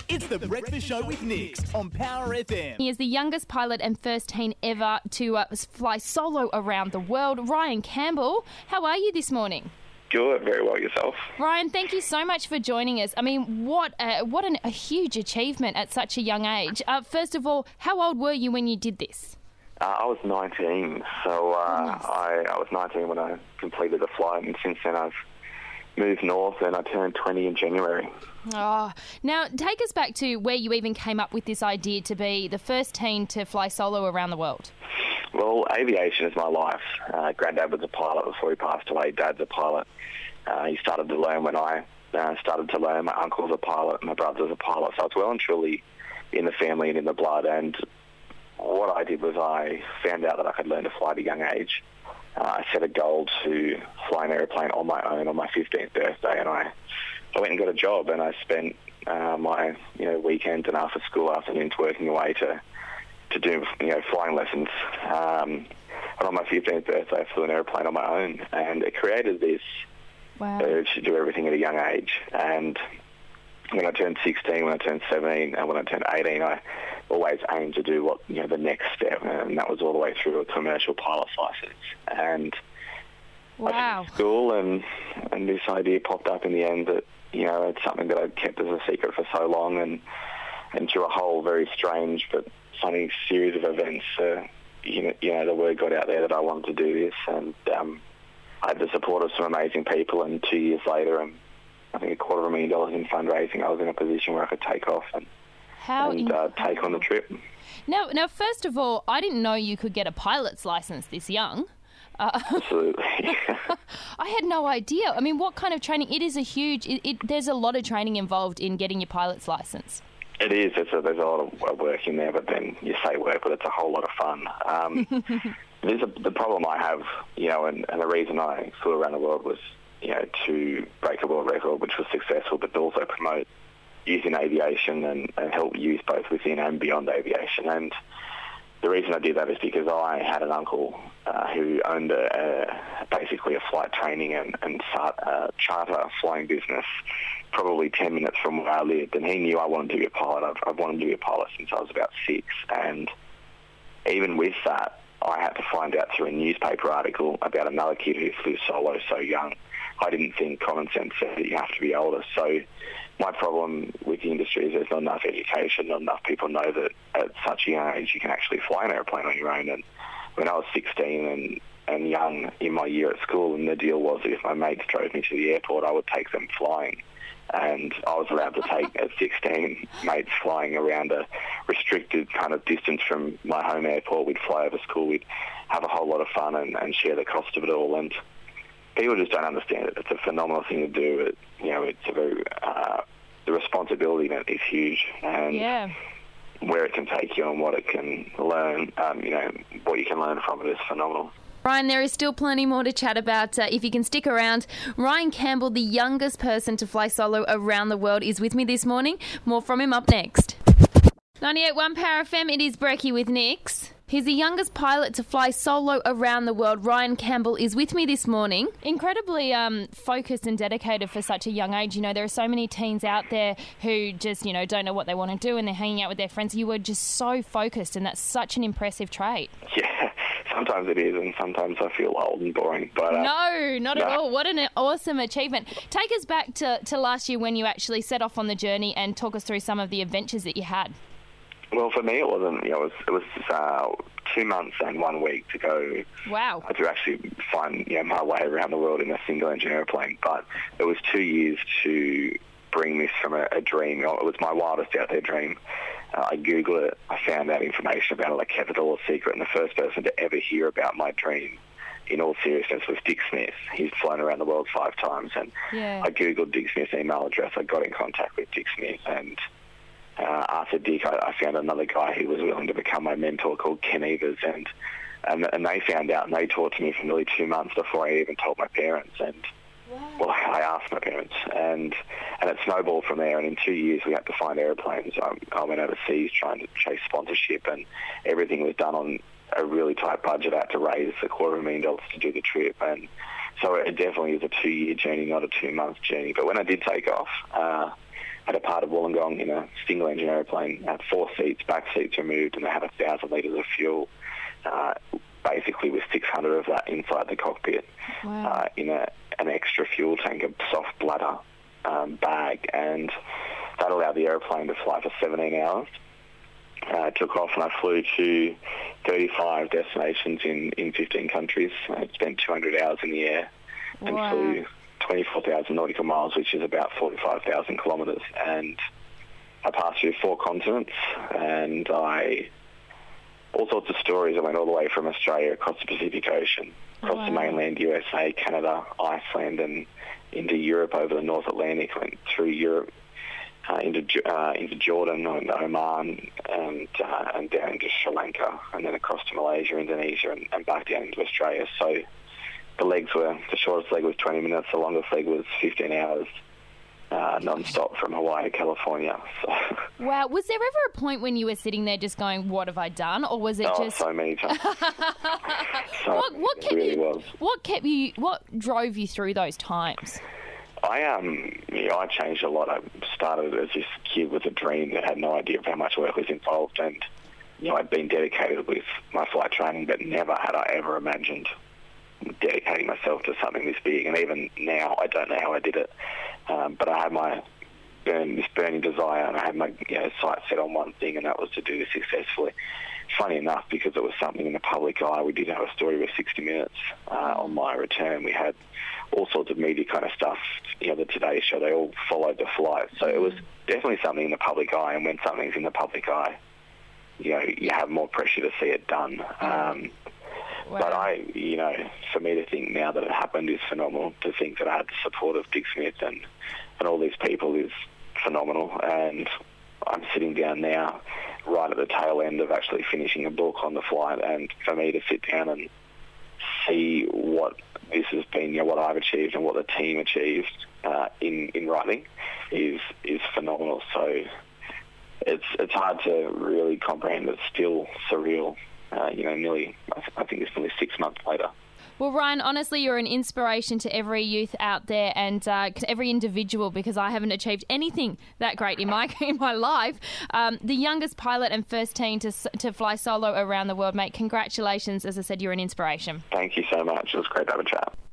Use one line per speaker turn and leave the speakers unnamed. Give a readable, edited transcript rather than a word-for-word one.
It's The Breakfast Show with Nix on Power FM.
He is the youngest pilot and first teen ever to fly solo around the world. Ryan Campbell, how are you this morning?
Good, very well yourself.
Ryan, thank you so much for joining us. I mean, what a huge achievement at such a young age. First of all, how old were you when you did this?
I was 19, so I was 19 when I completed the flight, and since then I've moved north and I turned 20 in January.
Oh, now take us back to where you even came up with this idea to be the first teen to fly solo around the world.
Well, aviation is my life. Granddad was a pilot before he passed away. Dad's a pilot. He started to learn when I started to learn. My uncle's a pilot, my brother's a pilot, so it's well and truly in the family and in the blood. And what I did was I found out that I could learn to fly at a young age. I set a goal to fly an airplane on my own on my 15th birthday, and I went and got a job, and I spent my weekends and after school afternoons working away to do flying lessons. And on my 15th birthday, I flew an airplane on my own, and it created this urge to do everything at a young age. And when I turned 16, when I turned 17, and when I turned 18, I always aimed to do the next step, and that was all the way through a commercial pilot's license. And I finished school, and this idea popped up in the end that it's something that I'd kept as a secret for so long, and through a whole very strange but funny series of events, the word got out there that I wanted to do this, and I had the support of some amazing people. And 2 years later, and I think $250,000 in fundraising, I was in a position where I could take off and take on the trip.
Now, first of all, I didn't know you could get a pilot's license this young.
Absolutely.
I had no idea. I mean, what kind of training? It is a huge... there's a lot of training involved in getting your pilot's license.
It is. There's a lot of work in there, but then you say work, but it's a whole lot of fun. The problem I have, and the reason I flew around the world was, to break a world record, which was successful, but to also promote youth in aviation and help youth both within and beyond aviation. And the reason I did that is because I had an uncle who owned basically a flight training and charter flying business probably 10 minutes from where I lived, and he knew I wanted to be a pilot. I've wanted to be a pilot since I was about 6, and even with that, I had to find out through a newspaper article about another kid who flew solo so young. I didn't think common sense said that you have to be older. So my problem with the industry is there's not enough education, not enough people know that at such a young age you can actually fly an airplane on your own. And when I was 16 and young in my year at school, and the deal was that if my mates drove me to the airport, I would take them flying. And I was allowed to take, at 16, mates flying around a restricted kind of distance from my home airport. We'd fly over school, we'd have a whole lot of fun and share the cost of it all. And people just don't understand it. It's a phenomenal thing to do. It's a very, the responsibility in it is huge. And where it can take you and what it can learn, what you can learn from it is phenomenal.
Ryan, there is still plenty more to chat about. If you can stick around, Ryan Campbell, the youngest person to fly solo around the world, is with me this morning. More from him up next. 98.1 Power FM, it is Brekkie with Nix. He's the youngest pilot to fly solo around the world. Ryan Campbell is with me this morning. Incredibly focused and dedicated for such a young age. There are so many teens out there who just, don't know what they want to do and they're hanging out with their friends. You were just so focused, and that's such an impressive trait.
Yeah, sometimes it is, and sometimes I feel old and boring. But
No, not at all. What an awesome achievement. Take us back to last year when you actually set off on the journey, and talk us through some of the adventures that you had.
Well, for me, it wasn't. It was 2 months and 1 week to go.
Wow.
To actually find my way around the world in a single-engine airplane. But it was 2 years to bring this from a dream. It was my wildest out-there dream. I Googled it. I found out information about it. I kept it all a secret. And the first person to ever hear about my dream, in all seriousness, was Dick Smith. He's flown around the world 5 times. And I Googled Dick Smith's email address. I got in contact with Dick Smith, and after Dick, I found another guy who was willing to become my mentor called Ken Evers, and they found out, and they taught to me for nearly 2 months before I even told my parents. And well, I asked my parents, and it snowballed from there. And in 2 years, we had to find airplanes. I went overseas trying to chase sponsorship, and everything was done on a really tight budget. I had to raise $250,000 to do the trip, and so it definitely is a 2-year journey, not a 2-month journey. But when I did take off, had departed Wollongong in a single-engine aeroplane, had 4 seats, back seats removed, and they had 1,000 litres of fuel, basically with 600 of that inside the cockpit.
Wow.
In an extra fuel tank, a soft bladder bag, and that allowed the aeroplane to fly for 17 hours. I took off and I flew to 35 destinations in 15 countries. I spent 200 hours in the air and flew 24,000 nautical miles, which is about 45,000 kilometres. And I passed through 4 continents, and all sorts of stories. I went all the way from Australia across the Pacific Ocean, across the mainland USA, Canada, Iceland, and into Europe over the North Atlantic. Went through Europe into Jordan and Oman, and down into Sri Lanka, and then across to Malaysia, Indonesia, and back down into Australia. So the shortest leg was 20 minutes, the longest leg was 15 hours. Non-stop from Hawaii to California. So.
Wow. Was there ever a point when you were sitting there just going, what have I done? Or was it just...
so many times.
What drove you through those times?
I changed a lot. I started as this kid with a dream that had no idea of how much work was involved, and I'd been dedicated with my flight training, but never had I ever imagined dedicating myself to something this big. And even now, I don't know how I did it, but I had this burning desire, and I had my sights set on one thing, and that was to do this successfully. Funny enough, because it was something in the public eye, we did have a story with 60 Minutes on my return. We had all sorts of media kind of stuff, the Today Show, they all followed the flight. So it was definitely something in the public eye, and when something's in the public eye, you have more pressure to see it done. Wow. But for me to think now that it happened is phenomenal. To think that I had the support of Dick Smith and all these people is phenomenal. And I'm sitting down now right at the tail end of actually finishing a book on the flight, and for me to sit down and see what this has been, what I've achieved and what the team achieved in writing is phenomenal. So it's hard to really comprehend. It's still surreal. I think it's nearly 6 months later.
Well, Ryan, honestly, you're an inspiration to every youth out there and every individual, because I haven't achieved anything that great in my life. The youngest pilot and first teen to fly solo around the world, mate. Congratulations. As I said, you're an inspiration.
Thank you so much. It was great to have a chat.